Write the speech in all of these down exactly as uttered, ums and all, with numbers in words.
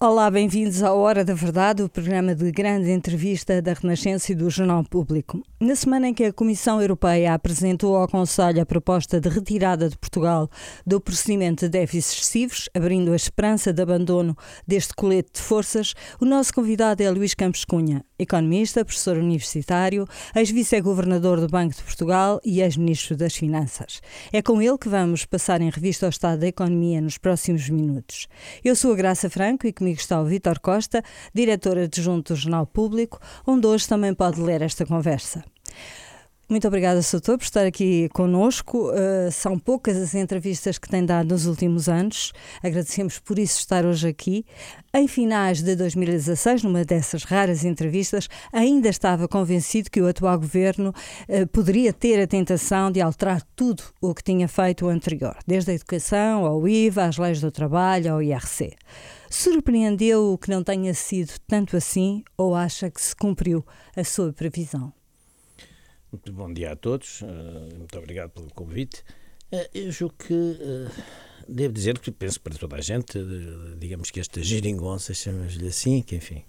Olá, bem-vindos à Hora da Verdade, o programa de grande entrevista da Renascença e do Jornal Público. Na semana em que a Comissão Europeia apresentou ao Conselho a proposta de retirada de Portugal do procedimento de déficits excessivos, abrindo a esperança de abandono deste colete de forças, o nosso convidado é Luís Campos Cunha, economista, professor universitário, ex-vice-governador do Banco de Portugal e ex-ministro das Finanças. É com ele que vamos passar em revista ao estado da economia nos próximos minutos. Eu sou a Graça Franco e comigo está o Vítor Costa, diretor adjunto do Jornal Público, onde hoje também pode ler esta conversa. Muito obrigada, doutor, por estar aqui connosco. Uh, são poucas as entrevistas que tem dado nos últimos anos. Agradecemos por isso estar hoje aqui. Em finais de dois mil e dezasseis, numa dessas raras entrevistas, ainda estava convencido que o atual governo uh, poderia ter a tentação de alterar tudo o que tinha feito o anterior, desde a educação, ao I V A, às leis do trabalho, ao I R C. Surpreendeu que não tenha sido tanto assim ou acha que se cumpriu a sua previsão? Muito bom dia a todos, muito obrigado pelo convite. Eu julgo que, devo dizer que penso para toda a gente, digamos que esta geringonça, chamamos-lhe assim, que enfim,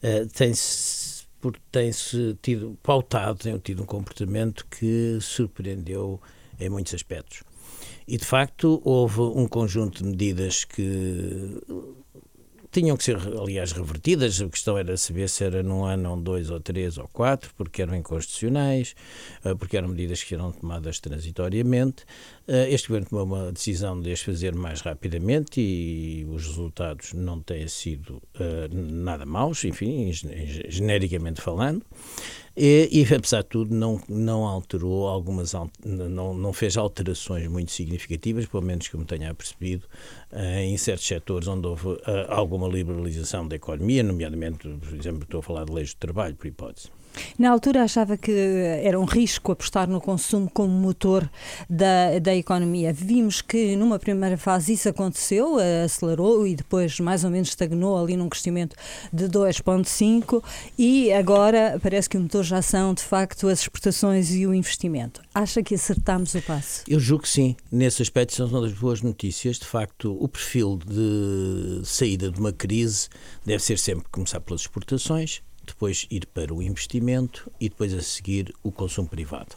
tem-se, tem-se tido, pautado, tem tido um comportamento que surpreendeu em muitos aspectos. E de facto houve um conjunto de medidas que tinham que ser, aliás, revertidas. A questão era saber se era num ano, ou dois, ou três, ou quatro, porque eram inconstitucionais, porque eram medidas que eram tomadas transitoriamente. Este governo tomou uma decisão de as fazer mais rapidamente e os resultados não têm sido uh, nada maus, enfim, genericamente falando. E, e apesar de tudo, não, não alterou algumas, não, não fez alterações muito significativas, pelo menos que eu me tenha percebido, em certos setores onde houve uh, alguma liberalização da economia, nomeadamente, por exemplo, estou a falar de leis do trabalho, por hipótese. Na altura achava que era um risco apostar no consumo como motor da, da economia. Vimos que numa primeira fase isso aconteceu, acelerou e depois mais ou menos estagnou ali num crescimento de dois vírgula cinco e agora parece que o motor já são de facto as exportações e o investimento. Acha que acertámos o passo? Eu julgo que sim. Nesse aspecto são uma das boas notícias. De facto, o perfil de saída de uma crise deve ser sempre começar pelas exportações, depois ir para o investimento e depois a seguir o consumo privado.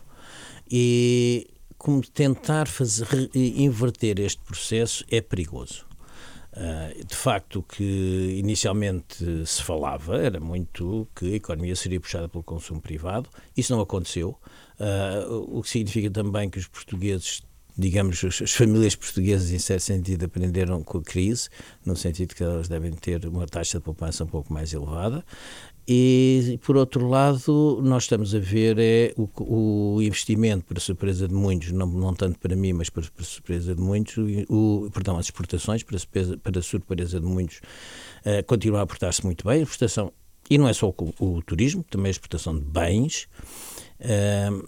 E como tentar fazer, inverter este processo é perigoso. Uh, de facto, o que inicialmente se falava era muito que a economia seria puxada pelo consumo privado. Isso não aconteceu, uh, o que significa também que os portugueses, digamos, as famílias portuguesas, em certo sentido, aprenderam com a crise, no sentido que elas devem ter uma taxa de poupança um pouco mais elevada. E, por outro lado, nós estamos a ver é, o, o investimento, para surpresa de muitos, não, não tanto para mim, mas para, para surpresa de muitos, o, perdão, as exportações, para, para surpresa de muitos, uh, continuam a portar-se muito bem. A exportação, e não é só o, o turismo, também a exportação de bens. Uh,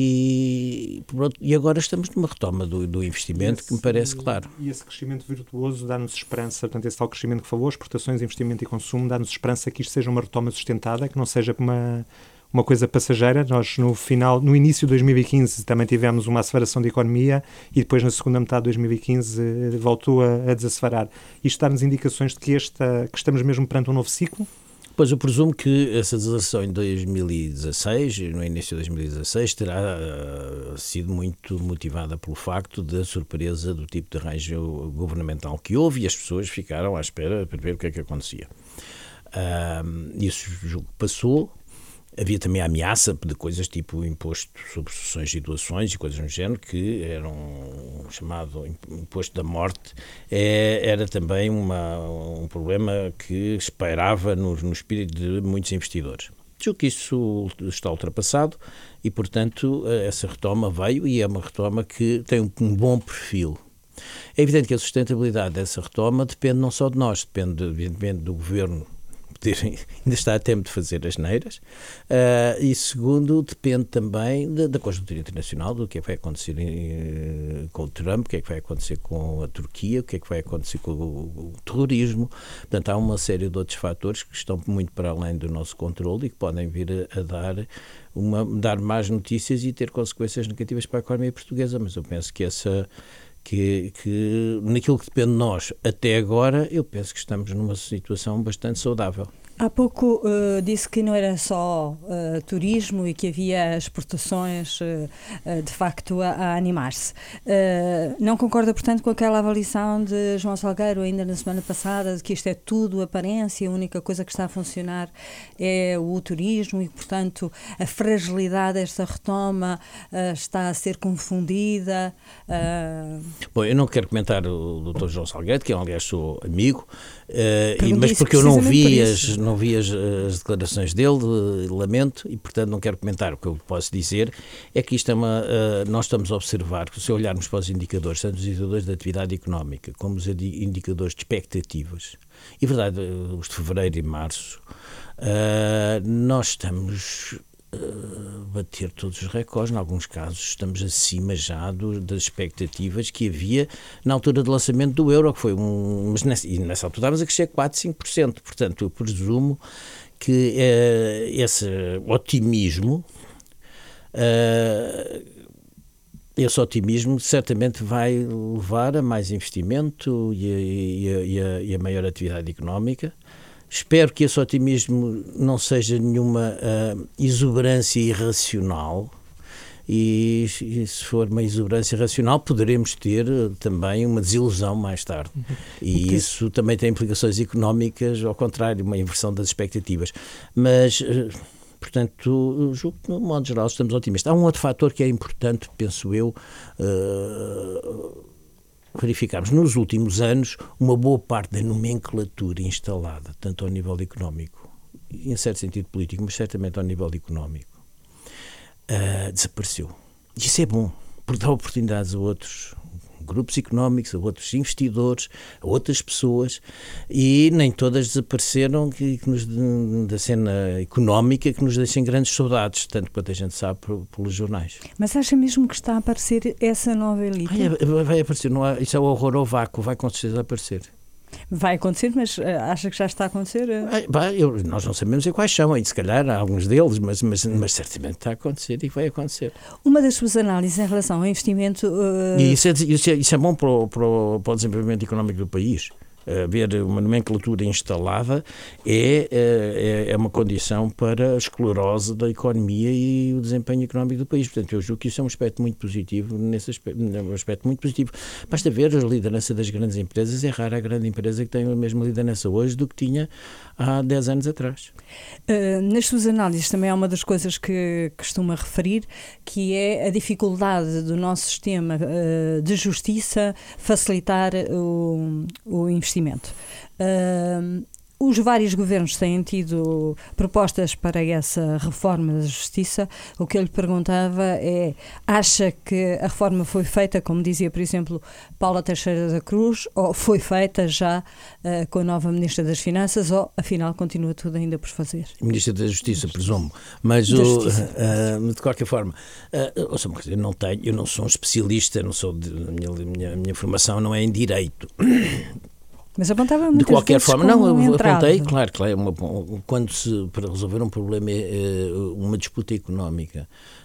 E, e agora estamos numa retoma do, do investimento esse, que me parece claro. E esse crescimento virtuoso dá-nos esperança, portanto esse tal crescimento que falou, exportações, investimento e consumo, dá-nos esperança que isto seja uma retoma sustentada, que não seja uma, uma coisa passageira. Nós no final, no início de dois mil e quinze também tivemos uma aceleração da economia e depois na segunda metade de dois mil e quinze voltou a, a desacelerar. Isto dá-nos indicações de que, esta, que estamos mesmo perante um novo ciclo? Pois eu presumo que essa desaceleração em dois mil e dezasseis, no início de dois mil e dezasseis, terá uh, sido muito motivada pelo facto da surpresa do tipo de arranjo governamental que houve e as pessoas ficaram à espera para ver o que é que acontecia. Uh, isso passou. Havia também a ameaça de coisas tipo imposto sobre sucessões e doações e coisas do género, que eram um chamado imposto da morte. É, era também uma, um problema que esperava no, no espírito de muitos investidores. Julgo que isso está ultrapassado e, portanto, essa retoma veio e é uma retoma que tem um, um bom perfil. É evidente que a sustentabilidade dessa retoma depende não só de nós, depende, evidentemente, do governo ainda está a tempo de fazer as neiras, uh, e segundo, depende também da, da conjuntura internacional, do que é que vai acontecer em, com o Trump, o que é que vai acontecer com a Turquia, o que é que vai acontecer com o, o terrorismo. Portanto, há uma série de outros fatores que estão muito para além do nosso controle e que podem vir a, a dar, uma, dar más notícias e ter consequências negativas para a economia portuguesa, mas eu penso que essa que, que naquilo que depende de nós até agora, eu penso que estamos numa situação bastante saudável. Há pouco uh, disse que não era só uh, turismo e que havia exportações uh, uh, de facto a, a animar-se. Uh, não concorda, portanto, com aquela avaliação de João Salgueiro ainda na semana passada, de que isto é tudo aparência, a única coisa que está a funcionar é o turismo e, portanto, a fragilidade desta retoma uh, está a ser confundida? Uh... Bom, eu não quero comentar o doutor João Salgueiro, que aliás sou amigo, uh, e, mas porque eu não vi as... não vi as, as declarações dele, lamento, e portanto não quero comentar. O que eu posso dizer é que isto é uma, uh, nós estamos a observar, que se olharmos para os indicadores, tanto os indicadores da atividade económica como os indicadores de expectativas, e verdade, os de fevereiro e março, uh, nós estamos a bater todos os recordes, em alguns casos estamos acima já do, das expectativas que havia na altura do lançamento do euro, que foi um, mas nessa, e nessa altura estávamos a crescer quatro, cinco por cento, portanto eu presumo que uh, esse otimismo uh, esse otimismo certamente vai levar a mais investimento e a, e a, e a, e a maior atividade económica. Espero que esse otimismo não seja nenhuma uh, exuberância irracional e, e se for uma exuberância irracional poderemos ter uh, também uma desilusão mais tarde. Uhum. E okay. Isso também tem implicações económicas, ao contrário, uma inversão das expectativas. Mas, uh, portanto, julgo que, no modo geral, estamos otimistas. Há um outro fator que é importante, penso eu, uh, verificámos nos últimos anos uma boa parte da nomenclatura instalada, tanto ao nível económico, e em certo sentido político, mas certamente ao nível económico, uh, desapareceu. E isso é bom, porque dá oportunidades a outros grupos económicos, a outros investidores, a outras pessoas, e nem todas desapareceram que, que nos, da cena económica que nos deixem grandes saudades, tanto quanto a gente sabe pelos jornais. Mas acha mesmo que está a aparecer essa nova elite? Vai, vai aparecer, não há, isso é o horror ao vácuo, vai com certeza aparecer. Vai acontecer, mas uh, acha que já está a acontecer? Uh... Vai, eu, nós não sabemos em quais são, e se calhar há alguns deles, mas, mas, mas certamente está a acontecer e vai acontecer. Uma das suas análises em relação ao investimento... Uh... E isso é, isso, é, isso é bom para o, para, o, para o desenvolvimento económico do país. Haver uma nomenclatura instalada é, é, é uma condição para a esclerose da economia e o desempenho económico do país. Portanto, eu julgo que isso é um aspecto muito positivo, nesse aspecto, um aspecto muito positivo. Basta ver a liderança das grandes empresas, é rara a grande empresa que tem a mesma liderança hoje do que tinha há dez anos atrás. Uh, nas suas análises também há uma das coisas que costuma referir, que é a dificuldade do nosso sistema uh, de justiça facilitar o, o investimento. Uh, os vários governos têm tido propostas para essa reforma da justiça. O que eu lhe perguntava é, acha que a reforma foi feita, como dizia, por exemplo, Paula Teixeira da Cruz, ou foi feita já uh, com a nova Ministra das Finanças, ou afinal continua tudo ainda por fazer? Ministra da Justiça, presumo. Mas o, uh, de qualquer forma, uh, ouça uma coisa, eu não tenho, eu não sou um especialista, não sou de, a minha, minha, minha formação não é em direito. Mas apontava muitas de qualquer vezes forma, não, eu entrave. apontei, claro, claro, uma, quando se, para resolver um problema, uma disputa económica,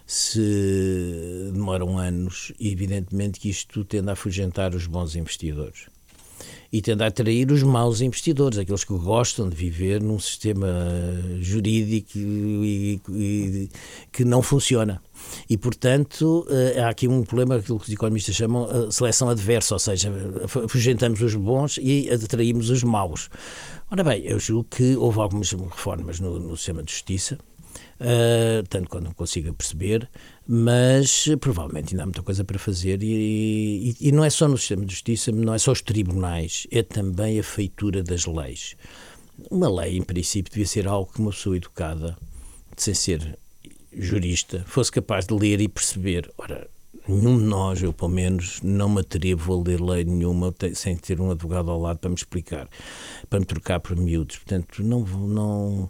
se demoram anos, evidentemente que isto tende a afugentar os bons investidores. E tende a atrair os maus investidores, aqueles que gostam de viver num sistema jurídico e, e, que não funciona. E, portanto, há aqui um problema, aquilo que os economistas chamam de seleção adversa, ou seja, afugentamos os bons e atraímos os maus. Ora bem, eu julgo que houve algumas reformas no, no sistema de justiça, Uh, tanto quanto não consiga perceber, mas provavelmente ainda há muita coisa para fazer e, e, e não é só no sistema de justiça, não é só os tribunais, é também a feitura das leis. Uma lei, em princípio, devia ser algo que uma pessoa educada, sem ser jurista, fosse capaz de ler e perceber. Ora, nenhum de nós, eu pelo menos, não me atrevo a ler lei nenhuma sem ter um advogado ao lado para me explicar, para me trocar por miúdos. Portanto, não... não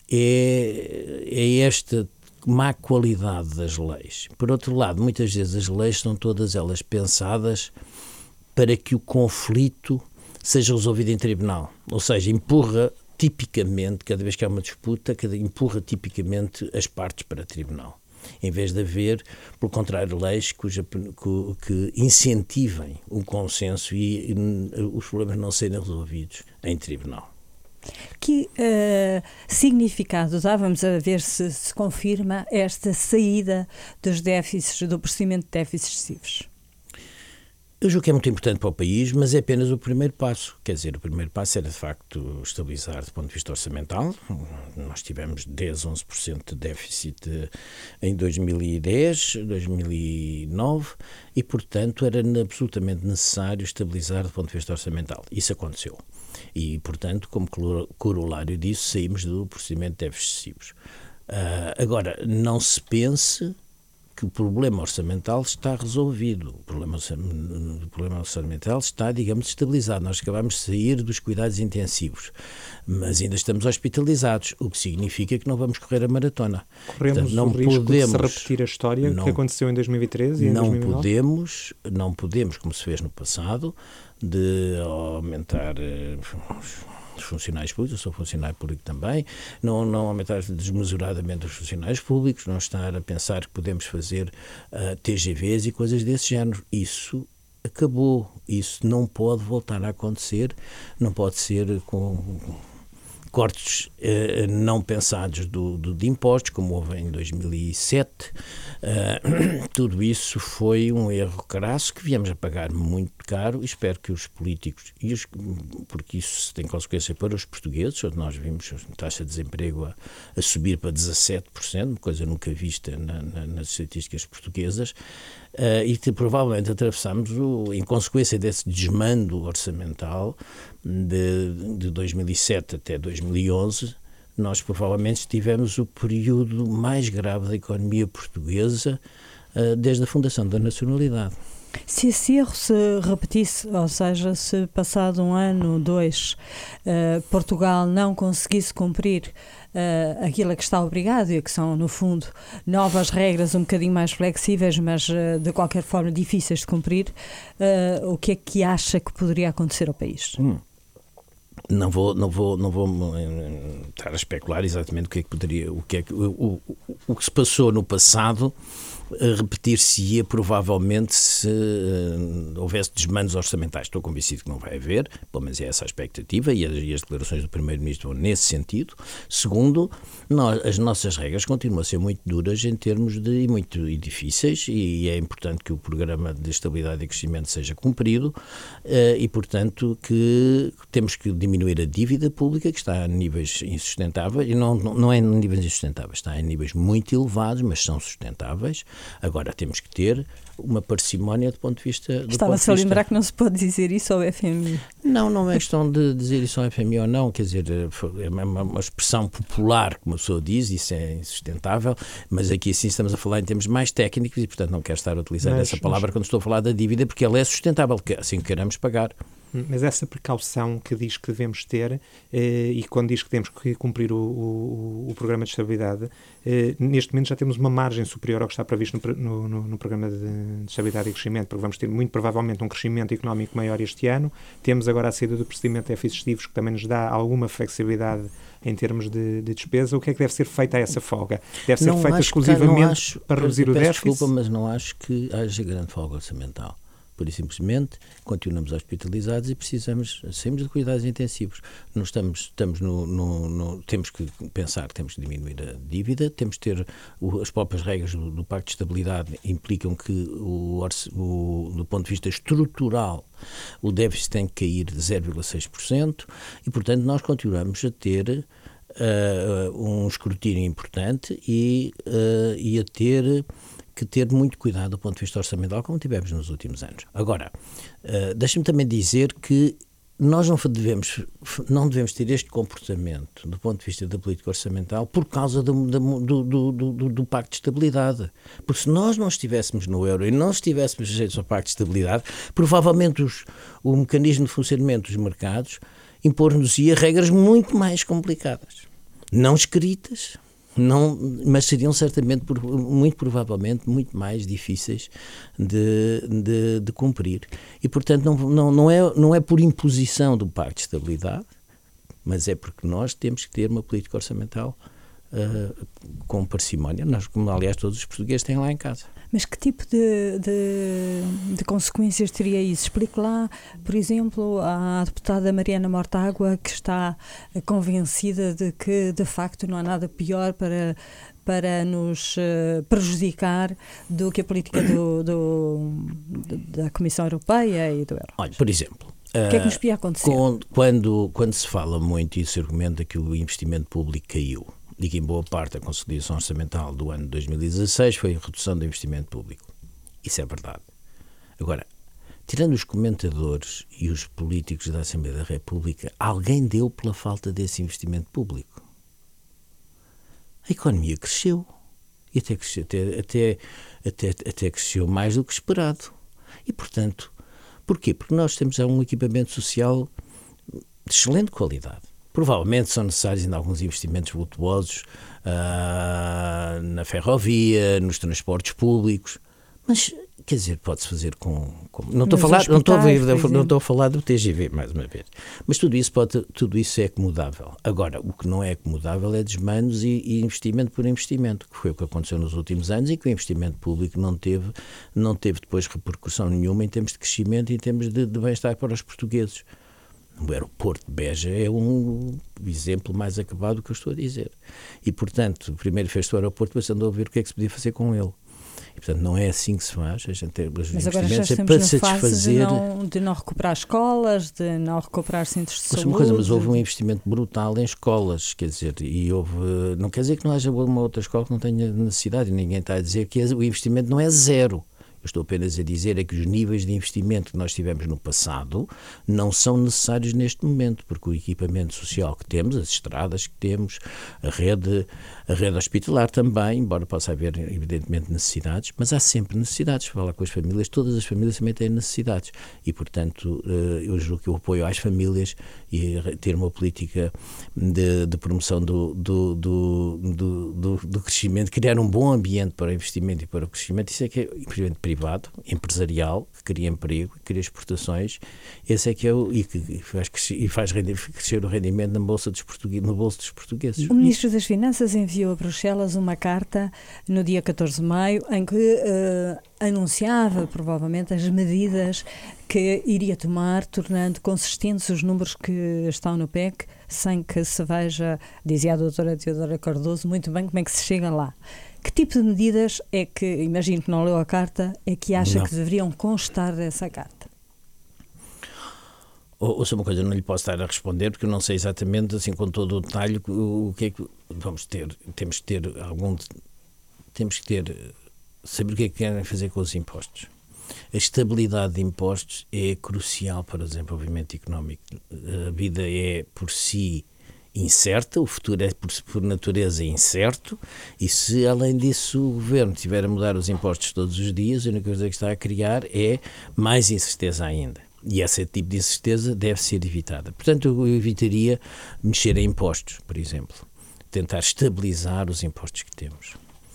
É, é esta má qualidade das leis. Por outro lado, muitas vezes as leis são todas elas pensadas para que o conflito seja resolvido em tribunal. Ou seja, empurra tipicamente, cada vez que há uma disputa, empurra tipicamente as partes para tribunal. em vez de haver, pelo contrário, leis cuja, que incentivem o consenso e, e os problemas não serem resolvidos em tribunal. Que uh, significado dá, vamos a ver se se confirma, esta saída dos déficits, do procedimento de déficits excessivos? Eu julgo que é muito importante para o país, mas é apenas o primeiro passo. Quer dizer, o primeiro passo era, de facto, estabilizar do ponto de vista orçamental. Nós tivemos dez, onze por cento de déficit em dois mil e dez, dois mil e nove e, portanto, era absolutamente necessário estabilizar do ponto de vista orçamental. Isso aconteceu. E, portanto, como corolário disso, saímos do procedimento de déficits excessivos. Uh, agora, não se pense que o problema orçamental está resolvido. O problema, o problema orçamental está, digamos, estabilizado. Nós acabamos de sair dos cuidados intensivos, mas ainda estamos hospitalizados, o que significa que não vamos correr a maratona. Corremos Portanto, não o risco podemos, de se repetir a história não, que aconteceu em dois mil e treze e em não dois mil e nove? Podemos, não podemos, como se fez no passado, de aumentar os funcionários públicos, eu sou funcionário público também, não, não aumentar desmesuradamente os funcionários públicos, não estar a pensar que podemos fazer uh, T G Vs e coisas desse género. Isso acabou, isso não pode voltar a acontecer, não pode ser com cortes eh, não pensados do, do, de impostos, como houve em dois mil e sete. Uh, tudo isso foi um erro crasso que viemos a pagar muito caro e espero que os políticos, e os, porque isso tem consequência para os portugueses, onde nós vimos a taxa de desemprego a, a subir para dezassete por cento, coisa nunca vista na, na, nas estatísticas portuguesas, uh, e que provavelmente atravessamos, o, em consequência desse desmando orçamental, de, de dois mil e sete até dois mil e onze, nós provavelmente tivemos o período mais grave da economia portuguesa uh, desde a fundação da nacionalidade. Se esse erro se repetisse, ou seja, se passado um ano, dois, uh, Portugal não conseguisse cumprir uh, aquilo a que está obrigado, e que são, no fundo, novas regras um bocadinho mais flexíveis, mas uh, de qualquer forma difíceis de cumprir, uh, o que é que acha que poderia acontecer ao país? Hum. Não vou, não vou, não vou estar a especular exatamente o que é que poderia, o que é que o, o, o que se passou no passado repetir-se-ia provavelmente se uh, houvesse desmandos orçamentais. Estou convencido que não vai haver, pelo menos é essa a expectativa, e as, e as declarações do Primeiro-Ministro vão nesse sentido. Segundo, nós, as nossas regras continuam a ser muito duras em termos de, e muito e difíceis, e é importante que o Programa de Estabilidade e Crescimento seja cumprido, uh, e portanto que temos que diminuir a dívida pública, que está a níveis insustentáveis, e não, não, não é em níveis insustentáveis, está em níveis muito elevados, mas são sustentáveis. Agora temos que ter uma parcimónia do ponto de vista... Estava-se a lembrar que não se pode dizer isso ao F M I. Não, não é questão de dizer isso ao F M I ou não, quer dizer, é uma, uma expressão popular, como a pessoa diz, isso é insustentável, mas aqui sim estamos a falar em termos mais técnicos e, portanto, não quero estar a utilizar mas, essa palavra mas... quando estou a falar da dívida, porque ela é sustentável, assim que queiramos pagar. Mas essa precaução que diz que devemos ter, eh, e quando diz que temos que cumprir o, o, o programa de estabilidade, eh, neste momento já temos uma margem superior ao que está previsto no, no, no programa de, de estabilidade e crescimento, porque vamos ter muito provavelmente um crescimento económico maior este ano. Temos agora a saída do procedimento de déficits excessivos, que também nos dá alguma flexibilidade em termos de, de despesa. O que é que deve ser feito a essa folga? Deve ser não feita acho, exclusivamente acho, para reduzir o déficit? Desculpa, mas não acho que haja grande folga orçamental. Por isso, simplesmente, continuamos hospitalizados e precisamos, saímos de cuidados intensivos. Não estamos, estamos no, no, no, temos que pensar que temos que diminuir a dívida, temos que ter o, as próprias regras do, do Pacto de Estabilidade implicam que, o, o, do ponto de vista estrutural, o déficit tem que cair de zero vírgula seis por cento e, portanto, nós continuamos a ter uh, um escrutínio importante e, uh, e a ter... que ter muito cuidado do ponto de vista orçamental, como tivemos nos últimos anos. Agora, uh, deixa-me também dizer que nós não devemos, não devemos ter este comportamento do ponto de vista da política orçamental por causa do, do, do, do, do Pacto de Estabilidade. Porque se nós não estivéssemos no euro e não estivéssemos sujeitos ao Pacto de Estabilidade, provavelmente os, o mecanismo de funcionamento dos mercados impor-nos-ia regras muito mais complicadas. Não escritas, Não, mas seriam certamente, muito provavelmente, muito mais difíceis de, de, de cumprir. E, portanto, não, não, não, é, não é por imposição do Pacto de Estabilidade, mas é porque nós temos que ter uma política orçamental uh, com parcimónia, nós, como aliás todos os portugueses têm lá em casa. Mas que tipo de, de, de consequências teria isso? Explique lá, por exemplo, à deputada Mariana Mortágua, que está convencida de que, de facto, não há nada pior para, para nos uh, prejudicar do que a política do, do, da Comissão Europeia e do Euro. Olha, por exemplo, o que é que nos podia acontecer? Quando, quando, quando se fala muito e se argumenta que o investimento público caiu, e que em boa parte a consolidação orçamental do ano de dois mil e dezasseis foi a redução do investimento público. Isso é verdade. Agora, tirando os comentadores e os políticos da Assembleia da República, alguém deu pela falta desse investimento público. A economia cresceu. E até cresceu, até, até, até, até cresceu mais do que esperado. E, portanto, porquê? Porque nós temos um equipamento social de excelente qualidade. Provavelmente são necessários ainda alguns investimentos vultuosos uh, na ferrovia, nos transportes públicos, mas, quer dizer, pode-se fazer com... com não, estou a falar, não, estou a ver, não estou a falar do T G V, mais uma vez, mas tudo isso, pode, tudo isso é acomodável. Agora, o que não é acomodável é desmandos e, e investimento por investimento, que foi o que aconteceu nos últimos anos e que o investimento público não teve, não teve depois repercussão nenhuma em termos de crescimento e em termos de, de bem-estar para os portugueses. O aeroporto de Beja é um exemplo mais acabado do que eu estou a dizer. E, portanto, primeiro fez o aeroporto, depois andou a ver o que é que se podia fazer com ele. E, portanto, não é assim que se faz. A gente tem os Mas agora já estamos é para na satisfazer... fase de não, de não recuperar escolas, de não recuperar centros de saúde. Uma coisa, mas houve um investimento brutal em escolas, quer dizer, e houve... Não quer dizer que não haja uma outra escola que não tenha necessidade, e ninguém está a dizer que o investimento não é zero. Eu estou apenas a dizer é que os níveis de investimento que nós tivemos no passado não são necessários neste momento, porque o equipamento social que temos, as estradas que temos, a rede, a rede hospitalar também, embora possa haver evidentemente necessidades, mas há sempre necessidades. Falar com as famílias, todas as famílias também têm necessidades e, portanto, eu julgo que o apoio às famílias e ter uma política de, de promoção do, do, do, do, do, do crescimento, criar um bom ambiente para o investimento e para o crescimento, isso é que é investimento privado, empresarial, que cria emprego, que cria exportações, esse é que é o e que faz crescer, e faz crescer o rendimento na bolsa dos portugueses, no bolso dos portugueses. O Ministro das Finanças enviou a Bruxelas uma carta no dia catorze de maio em que uh, anunciava provavelmente as medidas que iria tomar, tornando consistentes os números que estão no P E C, sem que se veja, dizia a doutora Teodora Cardoso, muito bem como é que se chega lá. Que tipo de medidas é que, imagino que não leu a carta, é que acha não. que deveriam constar dessa carta? Ouça uma coisa, eu não lhe posso estar a responder porque eu não sei exatamente, assim, com todo o detalhe, o, o que é que vamos ter. Temos que ter algum... Temos que ter... Saber o que é que querem fazer com os impostos. A estabilidade de impostos é crucial para o desenvolvimento económico. A vida é, por si, incerta, o futuro é, por, por natureza, incerto, e se, além disso, o Governo estiver a mudar os impostos todos os dias, a única coisa que está a criar é mais incerteza ainda. E esse tipo de incerteza deve ser evitada. Portanto, eu evitaria mexer em impostos, por exemplo. Tentar estabilizar os impostos que temos.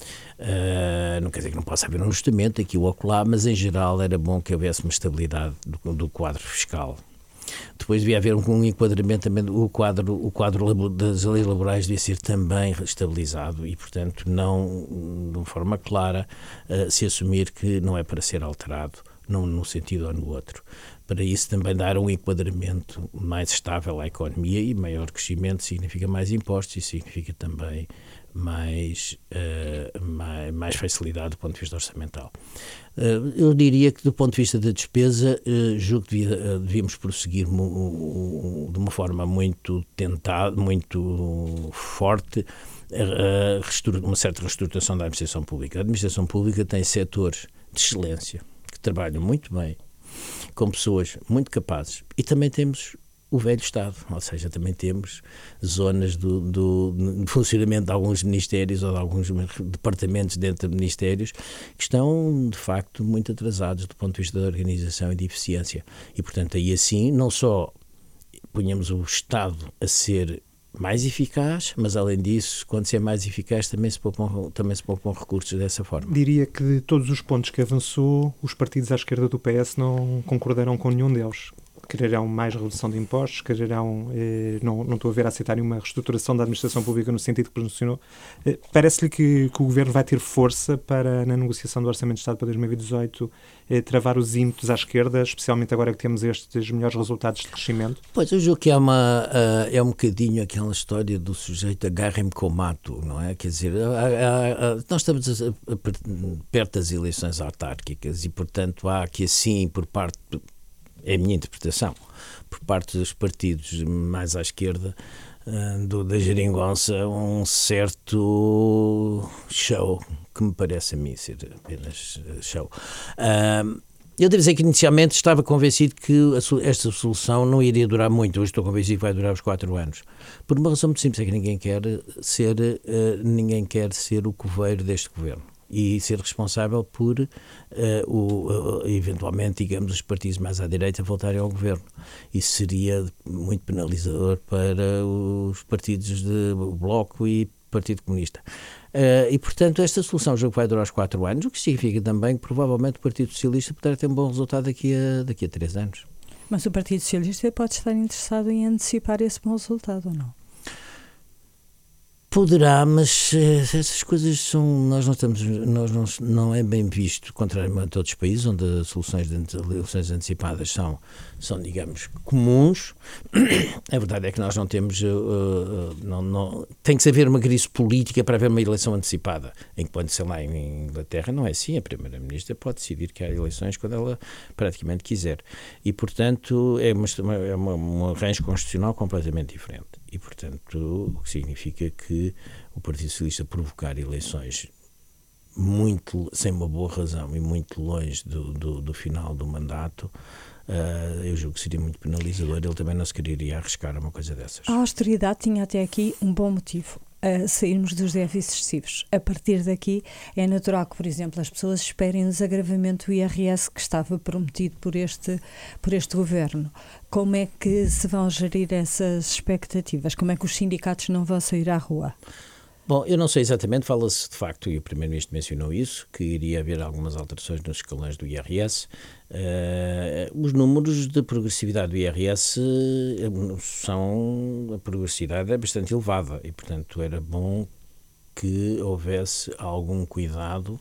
Uh, não quer dizer que não possa haver um ajustamento aqui ou acolá, mas em geral era bom que houvesse uma estabilidade do, do quadro fiscal. Depois devia haver um, um enquadramento também, o quadro, o quadro das leis laborais devia ser também estabilizado e, portanto, não de uma forma clara uh, se assumir que não é para ser alterado num, num sentido ou no outro. Para isso também dar um enquadramento mais estável à economia, e maior crescimento significa mais impostos e significa também mais, uh, mais, mais facilidade do ponto de vista orçamental. Uh, eu diria que do ponto de vista da despesa, uh, julgo que devia, uh, devíamos prosseguir mu, uh, de uma forma muito tentada, muito forte, uh, uma certa reestruturação da administração pública. A administração pública tem setores de excelência, que trabalham muito bem, com pessoas muito capazes, e também temos o velho Estado, ou seja, também temos zonas do, do, do funcionamento de alguns ministérios ou de alguns departamentos dentro de ministérios que estão, de facto, muito atrasados do ponto de vista da organização e de eficiência. E, portanto, aí assim, não só punhamos o Estado a ser mais eficaz, mas além disso, quando se é mais eficaz, também se poupam, também se poupam recursos dessa forma. Diria que de todos os pontos que avançou, os partidos à esquerda do P S não concordaram com nenhum deles. quererão mais redução de impostos, quererão, eh, não, não estou a ver a aceitarem uma reestruturação da administração pública no sentido que pronunciou. Eh, parece-lhe que, que o Governo vai ter força para, na negociação do Orçamento de Estado para dois mil e dezoito, eh, travar os ímpetos à esquerda, especialmente agora que temos estes melhores resultados de crescimento? Pois, eu julgo que é, uma, uh, é um bocadinho aquela história do sujeito agarrem-me com o mato, não é? Quer dizer, a, a, a, nós estamos a, a, perto das eleições autárquicas e, portanto, há que assim, por parte... é a minha interpretação, por parte dos partidos mais à esquerda do, da geringonça, um certo show, que me parece a mim ser apenas show. Uh, eu devo dizer que inicialmente estava convencido que a, esta solução não iria durar muito, hoje estou convencido que vai durar os quatro anos, por uma razão muito simples, é que ninguém quer ser, uh, ninguém quer ser o coveiro deste governo e ser responsável por, uh, o, uh, eventualmente, digamos, os partidos mais à direita voltarem ao governo. Isso seria muito penalizador para os partidos de Bloco e Partido Comunista. Uh, e, portanto, esta solução já vai durar os quatro anos, o que significa também que, provavelmente, o Partido Socialista poderá ter um bom resultado daqui a, daqui a três anos. Mas o Partido Socialista pode estar interessado em antecipar esse bom resultado, ou não? Poderá, mas uh, essas coisas são, nós não estamos, nós não, não é bem visto, contrariamente a outros países, onde as soluções de eleições antecipadas são, são, digamos, comuns. A verdade é que nós não temos, uh, uh, não, não, tem que haver uma crise política para haver uma eleição antecipada, enquanto, sei lá, em Inglaterra não é assim, a Primeira-Ministra pode decidir que há eleições quando ela praticamente quiser. E, portanto, é, uma, é uma, um arranjo constitucional completamente diferente. E, portanto, o que significa que o Partido Socialista provocar eleições muito, sem uma boa razão e muito longe do, do, do final do mandato, uh, eu julgo que seria muito penalizador. Ele também não se quereria arriscar a uma coisa dessas. A austeridade tinha até aqui um bom motivo. A sairmos dos déficits excessivos. A partir daqui é natural que, por exemplo, as pessoas esperem o desagravamento do I R S que estava prometido por este, por este governo. Como é que se vão gerir essas expectativas? Como é que os sindicatos não vão sair à rua? Bom, eu não sei exatamente, fala-se de facto, e o Primeiro-Ministro mencionou isso, que iria haver algumas alterações nos escalões do I R S. Uh, os números de progressividade do I R S são, a progressividade é bastante elevada e, portanto, era bom que houvesse algum cuidado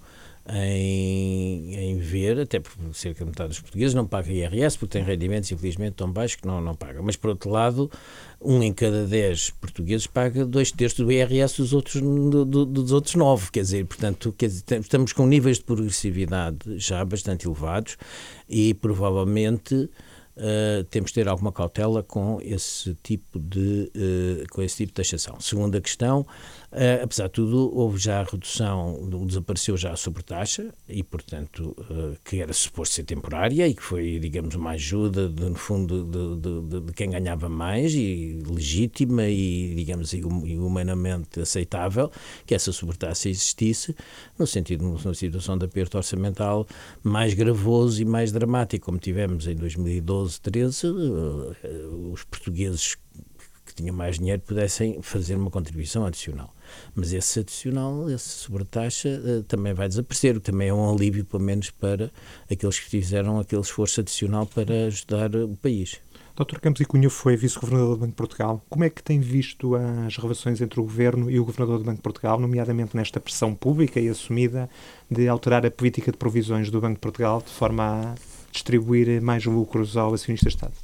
em, em ver, até porque cerca de metade dos portugueses não paga I R S porque têm rendimentos infelizmente tão baixos que não, não pagam, mas por outro lado um em cada dez portugueses paga dois terços do I R S dos outros, do, do, dos outros nove, quer dizer, portanto quer dizer, estamos com níveis de progressividade já bastante elevados e provavelmente Uh, temos de ter alguma cautela com esse tipo de, uh, com esse tipo de taxação. Segunda questão, uh, apesar de tudo, houve já a redução, desapareceu já a sobretaxa e, portanto, uh, que era suposto ser temporária e que foi, digamos, uma ajuda, de, no fundo, de, de, de, de quem ganhava mais e legítima e, digamos, e humanamente aceitável que essa sobretaxa existisse, no sentido, numa situação de aperto orçamental mais gravoso e mais dramático, como tivemos em dois mil e doze, treze, os portugueses que tinham mais dinheiro pudessem fazer uma contribuição adicional. Mas esse adicional, essa sobretaxa, também vai desaparecer, também é um alívio, pelo menos, para aqueles que fizeram aquele esforço adicional para ajudar o país. doutor Campos e Cunha foi vice-governador do Banco de Portugal. Como é que tem visto as relações entre o Governo e o Governador do Banco de Portugal, nomeadamente nesta pressão pública e assumida de alterar a política de provisões do Banco de Portugal de forma a distribuir mais lucros ao acionista-Estado?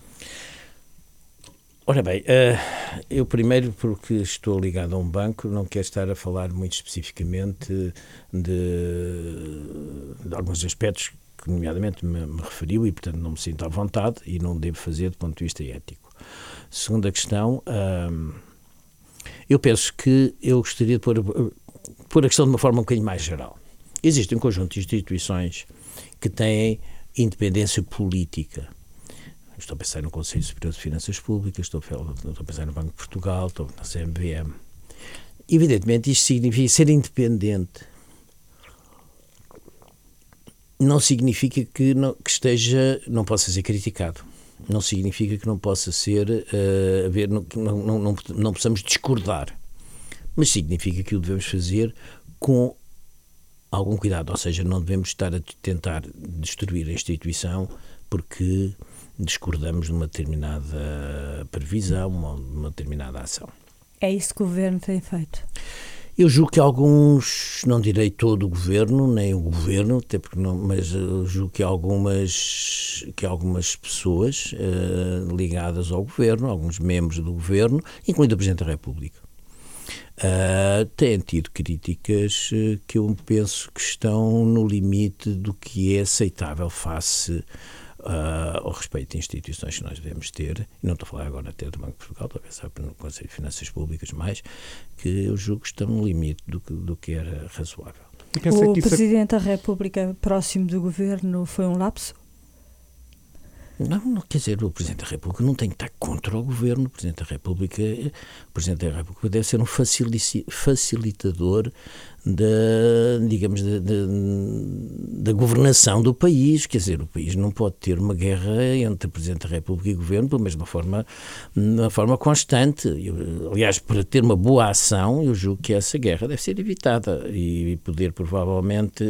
Ora bem, uh, eu primeiro, porque estou ligado a um banco, não quero estar a falar muito especificamente de, de alguns aspectos que nomeadamente me, me referiu e, portanto, não me sinto à vontade e não devo fazer do ponto de vista ético. Segunda questão, uh, eu penso que eu gostaria de pôr, pôr a questão de uma forma um bocadinho mais geral. Existe um conjunto de instituições que têm independência política. Estou a pensar no Conselho Superior de Finanças Públicas, estou a, estou a pensar no Banco de Portugal, estou na C M B M. Evidentemente, isto significa ser independente. Não significa que, não, que esteja, não possa ser criticado. Não significa que não possa ser, uh, haver, não, não, não, não possamos discordar. Mas significa que o devemos fazer com algum cuidado, ou seja, não devemos estar a tentar destruir a instituição porque discordamos de uma determinada previsão ou de uma determinada ação. É isso que o Governo tem feito? Eu julgo que alguns, não direi todo o Governo, nem o Governo, até porque não, mas eu julgo que algumas, que algumas pessoas uh, ligadas ao Governo, alguns membros do Governo, incluindo o Presidente da República, uh, têm tido críticas uh, que eu penso que estão no limite do que é aceitável face Uh, ao respeito de instituições que nós devemos ter, e não estou a falar agora até do Banco de Portugal, estou a pensar no Conselho de Finanças Públicas, mais, que eu julgo que estão no limite do que, do que era razoável. O Presidente da República próximo do Governo foi um lapso? Não, não, quer dizer, o Presidente da República não tem que estar contra o Governo. O Presidente da República, o Presidente da República deve ser um facilici, facilitador da, digamos, da, da, da governação do país. Quer dizer, o país não pode ter uma guerra entre Presidente da República e Governo pela mesma forma, de uma forma constante. Eu, aliás, para ter uma boa ação, eu julgo que essa guerra deve ser evitada e poder provavelmente,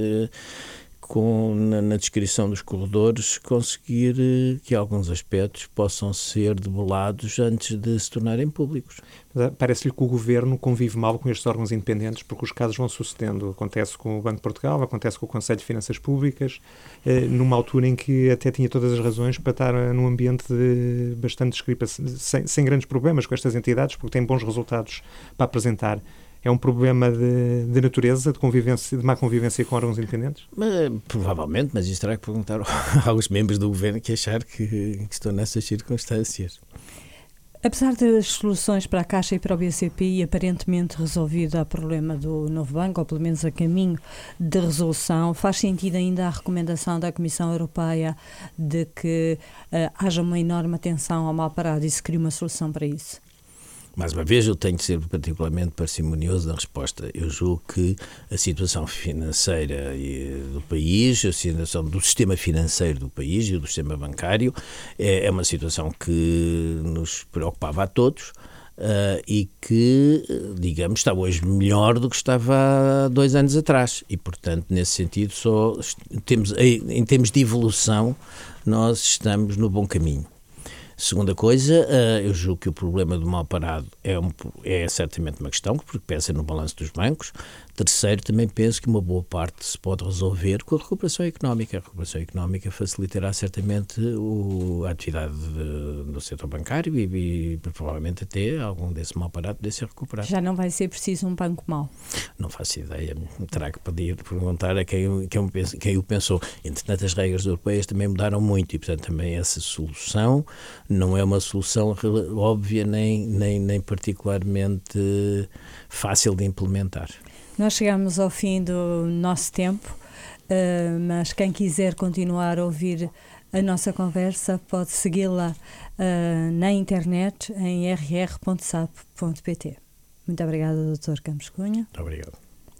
Com, na, na descrição dos corredores, conseguir eh, que alguns aspectos possam ser debolados antes de se tornarem públicos. Parece-lhe que o Governo convive mal com estes órgãos independentes, porque os casos vão sucedendo. Acontece com o Banco de Portugal, acontece com o Conselho de Finanças Públicas, eh, numa altura em que até tinha todas as razões para estar num ambiente de bastante discrepância, sem, sem grandes problemas com estas entidades, porque têm bons resultados para apresentar. É um problema de, de natureza, de convivência, de má convivência com órgãos independentes? Mas, provavelmente, mas isso terá que perguntar aos membros do Governo que achar que, que estão nessas circunstâncias. Apesar das soluções para a Caixa e para o B C P e aparentemente resolvido o problema do novo banco, ou pelo menos a caminho de resolução, faz sentido ainda a recomendação da Comissão Europeia de que uh, haja uma enorme atenção ao mal parado e se crie uma solução para isso? Mais uma vez, eu tenho de ser particularmente parcimonioso na resposta. Eu julgo que a situação financeira do país, a situação do sistema financeiro do país e do sistema bancário é uma situação que nos preocupava a todos uh, e que, digamos, está hoje melhor do que estava há dois anos atrás. E, portanto, nesse sentido, só temos, em termos de evolução, nós estamos no bom caminho. Segunda coisa, eu julgo que o problema do mal parado é, um, é certamente uma questão, porque pesa no balanço dos bancos. Terceiro, também penso que uma boa parte se pode resolver com a recuperação económica. A recuperação económica facilitará certamente o, a atividade de, do setor bancário e, e provavelmente até algum desse mal parado poder ser recuperado. Já não vai ser preciso um banco mau? Não faço ideia. Terá que pedir, perguntar a quem, quem, quem o pensou. Entretanto, as regras europeias também mudaram muito e, portanto, também essa solução não é uma solução óbvia nem, nem, nem particularmente fácil de implementar. Nós chegamos ao fim do nosso tempo, uh, mas quem quiser continuar a ouvir a nossa conversa pode segui-la uh, na internet em r r ponto s a p ponto p t. Muito obrigada, doutor Campos Cunha. Muito obrigado.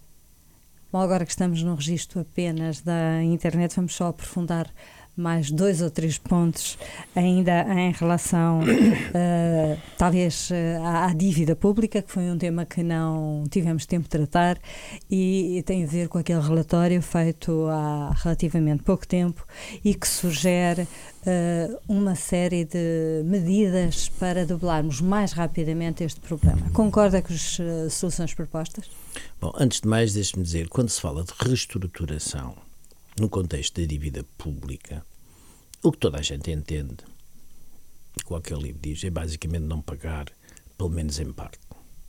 Bom, agora que estamos no registro apenas da internet, vamos só aprofundar mais dois ou três pontos ainda em relação, uh, talvez, uh, à, à dívida pública, que foi um tema que não tivemos tempo de tratar e, e tem a ver com aquele relatório feito há relativamente pouco tempo e que sugere uh, uma série de medidas para doblarmos mais rapidamente este problema. Concorda com as uh, soluções propostas? Bom, antes de mais, deixe-me dizer, quando se fala de reestruturação no contexto da dívida pública, o que toda a gente entende, qualquer livro diz, é basicamente não pagar, pelo menos em parte.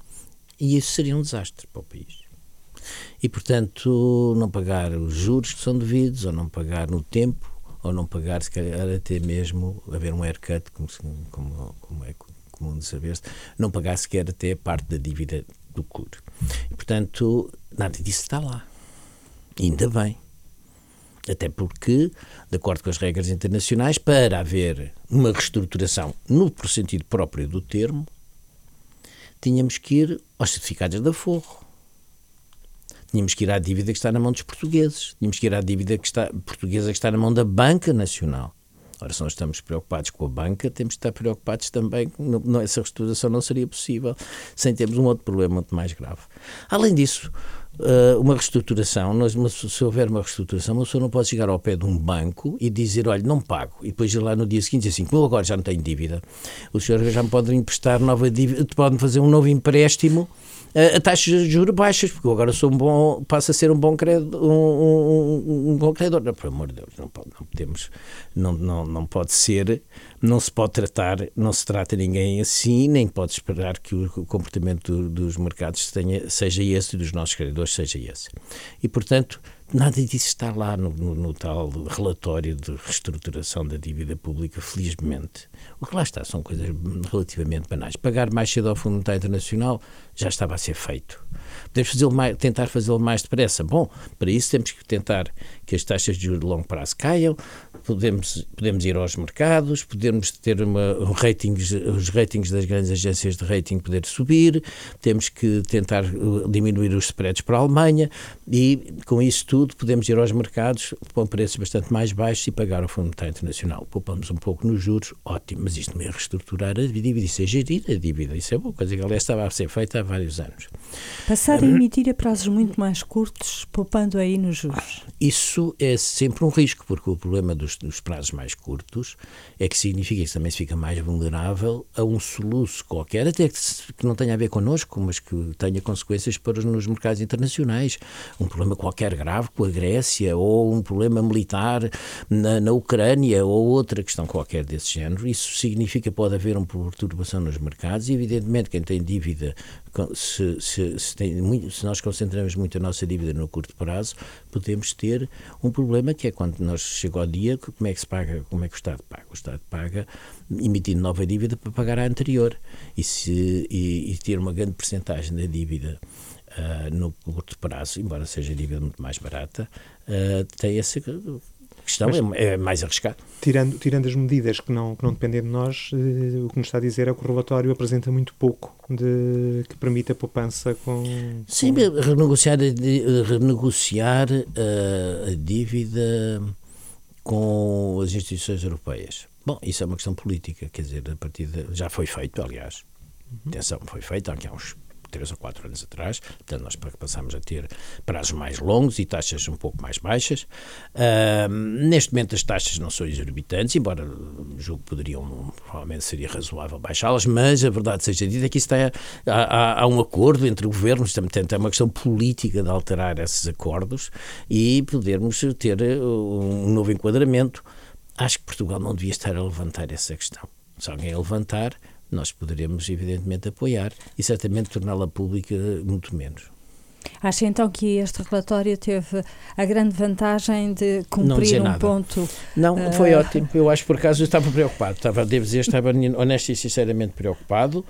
E isso seria um desastre para o país. E, portanto, não pagar os juros que são devidos, ou não pagar no tempo, ou não pagar, se calhar, até mesmo haver um haircut, como, como, como é comum de saber-se, não pagar sequer até a parte da dívida do C U R. E, portanto, nada disso está lá. E ainda bem. Até porque, de acordo com as regras internacionais, para haver uma reestruturação no sentido próprio do termo, tínhamos que ir aos certificados de aforro. Tínhamos que ir à dívida que está na mão dos portugueses. Tínhamos que ir à dívida que está, portuguesa que está na mão da Banca Nacional. Ora, se nós estamos preocupados com a banca, temos de estar preocupados também que essa reestruturação não seria possível sem termos um outro problema muito mais grave. Além disso, uh, uma reestruturação, nós, se houver uma reestruturação, uma pessoa não pode chegar ao pé de um banco e dizer, olha, não pago, e depois ir lá no dia seguinte dizer assim, como eu agora já não tenho dívida, os senhores já me podem emprestar nova dívida, podem fazer um novo empréstimo a taxas de juros baixas, porque eu agora sou um bom, passo a ser um bom credor, um, um, um bom credor. Não, pelo amor de Deus, não, pode, não podemos, não, não, não pode ser, não se pode tratar, não se trata ninguém assim, nem pode esperar que o comportamento do, dos mercados tenha, seja esse e dos nossos credores seja esse. E, portanto, nada disso está lá no, no, no tal relatório de reestruturação da dívida pública, felizmente. O que lá está são coisas relativamente banais. Pagar mais cedo ao Fundo Monetário Internacional já estava a ser feito. Podemos fazê-lo mais, tentar fazê-lo mais depressa. Bom, para isso temos que tentar que as taxas de juros de longo prazo caiam, podemos, podemos ir aos mercados, podemos ter uma, um ratings, os ratings das grandes agências de rating poder subir, temos que tentar diminuir os spreads para a Alemanha e, com isso tudo, podemos ir aos mercados com preços bastante mais baixos e pagar ao Fundo Monetário Internacional. Poupamos um pouco nos juros, ótimo, mas isto não é reestruturar a dívida, isso é gerir a dívida, isso é boa coisa que, aliás, estava a ser feita há vários anos. Passar a emitir a prazos muito mais curtos, poupando aí nos juros. Isso é sempre um risco, porque o problema dos, dos prazos mais curtos é que significa que também se fica mais vulnerável a um soluço qualquer, até que, que não tenha a ver connosco, mas que tenha consequências para os, nos mercados internacionais. Um problema qualquer grave com a Grécia, ou um problema militar na, na Ucrânia, ou outra questão qualquer desse género. Isso significa que pode haver uma perturbação nos mercados e, evidentemente, quem tem dívida, se, se, se, tem muito, se nós concentramos muito a nossa dívida no curto prazo, podemos ter um problema que é quando nós chega ao dia, como é que se paga, como é que o Estado paga? O Estado paga emitindo nova dívida para pagar a anterior e, se, e, e ter uma grande percentagem da dívida uh, no curto prazo, embora seja dívida muito mais barata, uh, tem essa questão, mas, é, é mais arriscado. Tirando, tirando as medidas que não, que não dependem de nós, eh, o que nos está a dizer é que o relatório apresenta muito pouco de, que permite a poupança com... Sim, com... renegociar, a, renegociar a, a dívida com as instituições europeias. Bom, isso é uma questão política, quer dizer, a partir de, já foi feito, aliás, uhum. atenção, foi feito há uns três ou quatro anos atrás, portanto nós passamos a ter prazos mais longos e taxas um pouco mais baixas. Uh, neste momento as taxas não são exorbitantes, embora julgo que poderiam, provavelmente seria razoável baixá-las, mas a verdade seja dita é que isso está, há, há um acordo entre governos, portanto é uma questão política de alterar esses acordos e podermos ter um novo enquadramento. Acho que Portugal não devia estar a levantar essa questão. Se alguém a levantar, nós poderemos, evidentemente, apoiar e certamente torná-la pública muito menos. Acha então que este relatório teve a grande vantagem de cumprir um nada. ponto? Não, uh... foi ótimo. Eu acho, por acaso, eu estava preocupado. Estava, devo dizer, estava honesto e sinceramente preocupado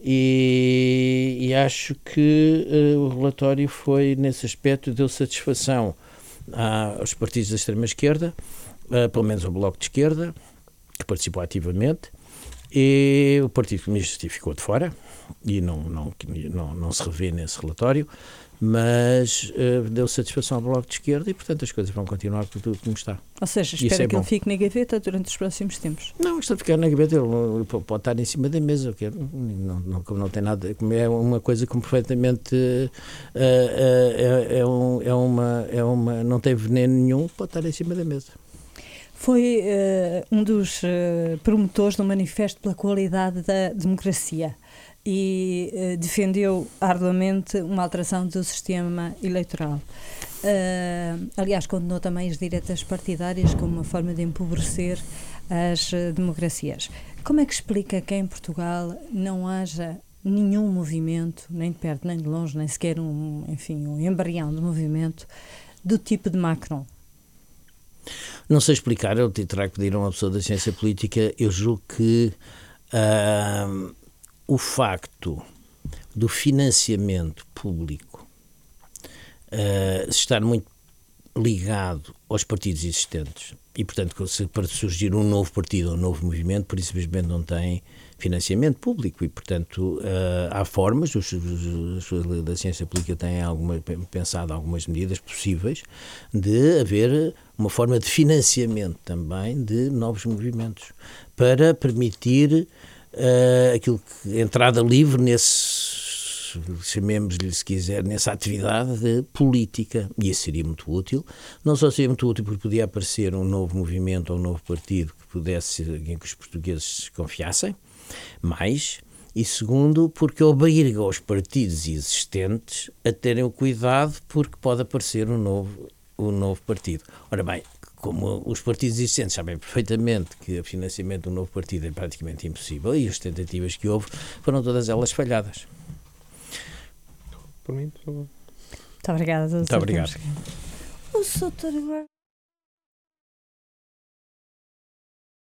e, e acho que uh, o relatório foi, nesse aspecto, deu satisfação aos partidos da extrema-esquerda, uh, pelo menos ao Bloco de Esquerda, que participou ativamente. E o Partido Comunista ficou de fora e não, não, não, não se revê nesse relatório, mas uh, deu satisfação ao Bloco de Esquerda e, portanto, as coisas vão continuar por tudo como está. Ou seja, espera é que bom. ele fique na gaveta durante os próximos tempos. Não, isto de ficar na gaveta, ele pode estar em cima da mesa, que não, não, não tem nada, é uma coisa completamente, uh, uh, é, é, um, é, uma, é uma, não tem veneno nenhum, pode estar em cima da mesa. Foi uh, um dos uh, promotores do Manifesto pela Qualidade da Democracia e uh, defendeu arduamente uma alteração do sistema eleitoral. Uh, aliás, condenou também as diretas partidárias como uma forma de empobrecer as uh, democracias. Como é que explica que em Portugal não haja nenhum movimento, nem de perto nem de longe, nem sequer um, enfim, um embrião de movimento do tipo de Macron? Não sei explicar, eu terá que pedir a uma pessoa da ciência política. Eu julgo que uh, o facto do financiamento público uh, estar muito ligado aos partidos existentes e, portanto, se para surgir um novo partido ou um novo movimento, por isso simplesmente não tem financiamento público e, portanto, uh, há formas, os, os, os da ciência política têm alguma, pensado algumas medidas possíveis de haver uma forma de financiamento também de novos movimentos para permitir uh, aquilo que entrada livre nesses chamemos-lhe, se quiser, nessa atividade de política. E isso seria muito útil. Não só seria muito útil porque podia aparecer um novo movimento ou um novo partido que pudesse, em que os portugueses confiassem mais. E segundo, porque obriga os partidos existentes a terem o cuidado porque pode aparecer um novo, um novo partido. Ora bem, como os partidos existentes sabem perfeitamente que o financiamento de um novo partido é praticamente impossível e as tentativas que houve foram todas elas falhadas. Por mim, por favor. Muito obrigada. Muito obrigado. O doutor agora...